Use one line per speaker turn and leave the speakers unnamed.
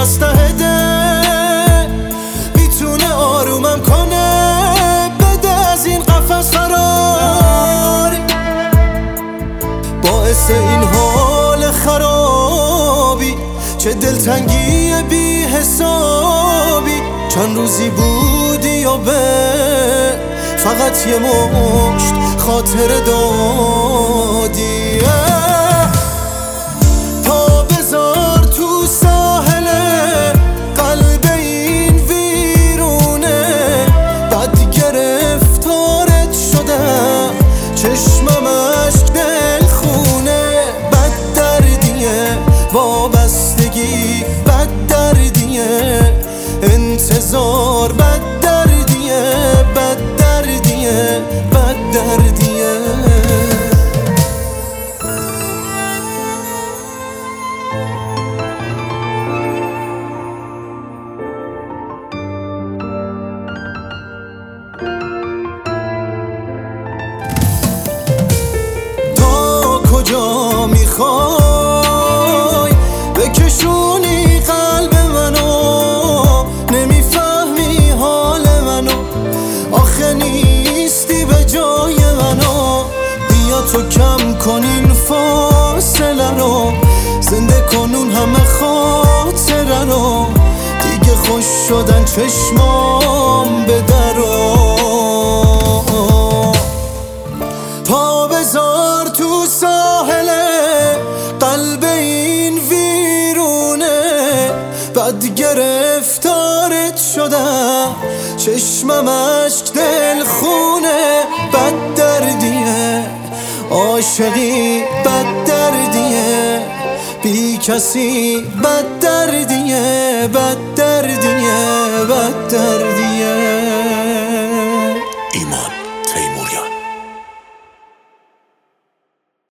از ته دل میتونه آرومم کنه، بده از این قفس فراری. باعث این حال خرابی چه دلتنگی بی حسابی، چند روزی بودی یا به فقط یه مشت خاطر دادی. پا بذار تو ساحل قلب این ویرونه، بد گرفتارت شدم چشمم اشک دل خونه. بد دردیه وابستگی، بد دردیه انتظار، بد دردیه، بد دردیه، بد دردیه. تا کجا میخوای بکشونی قلب منو، نمیفهمی حال منو، آخه نیستی به جای منو. بیا تو کم کن این فاصله رو، زنده کنون همه خاطره رو، دیگه خوش شدن چشمام به درو. پا بذار تو ساحل قلب این ویرونه، بد گرفتارت شدم چشمم اشک دل خونه. بد دردیه عاشقی، بد دردیه بی کسی، بد دردیه، بد دردیه، بد دردیه.